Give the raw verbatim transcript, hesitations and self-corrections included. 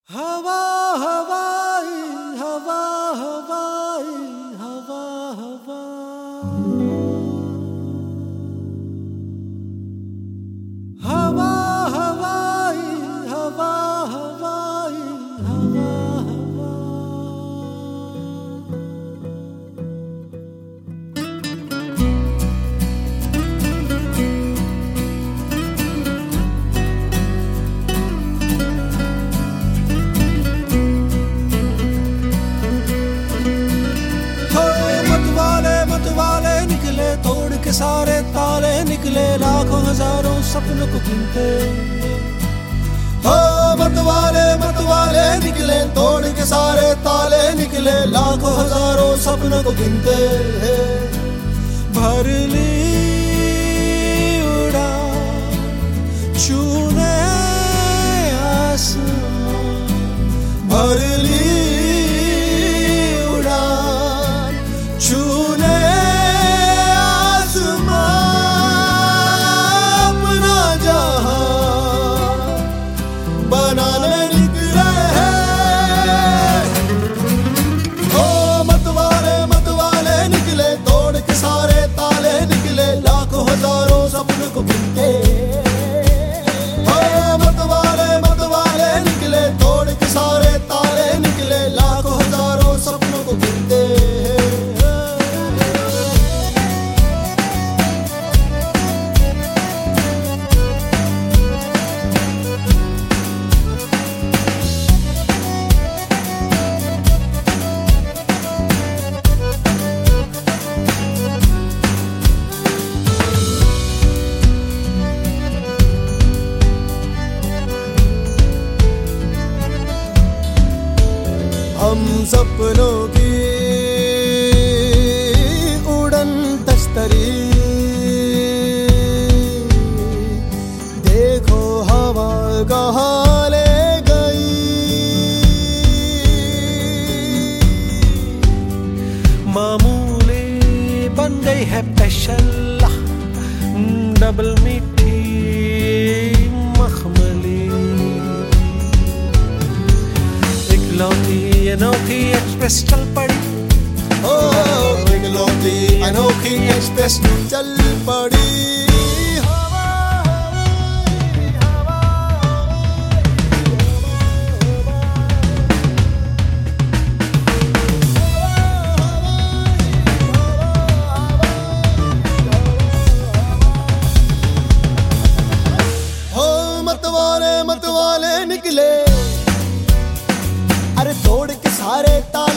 हवा हवाई हवा हवाई हवा हवा हवा हवाई हवा हवाई हवा हवा तोड़ के सारे ताले निकले, लाखों हजारों सपनों को गिनते। हो मतवाले मतवाले निकले, तोड़ के सारे ताले निकले, लाखों हजारों सपनों को गिनते। भर ली उड़ा छूने आसमां, भर ली उड़ा छूने बनाने निकले हैं। ओ मतवाले मतवाले निकले, तोड़ के सारे ताले निकले, लाखों हजारों सपनों को गिनते। ओ मतवाले मतवाले निकले, तोड़ के सारे ताले निकले, लाखों हजारों सपनों को गिनते। हम सपनों की उड़न तश्तरी, देखो हवा कहाँ ले गई। मामूली बन गई है स्पेशल, डबल मीठी मखमली, इकलौती अनोखी एक्सप्रेस चल पड़ी। ओ इकलौती अनोखी एक्सप्रेस चल पड़ी। हो मतवाले मतवाले निकले, अरे तोड़ के सारे ताले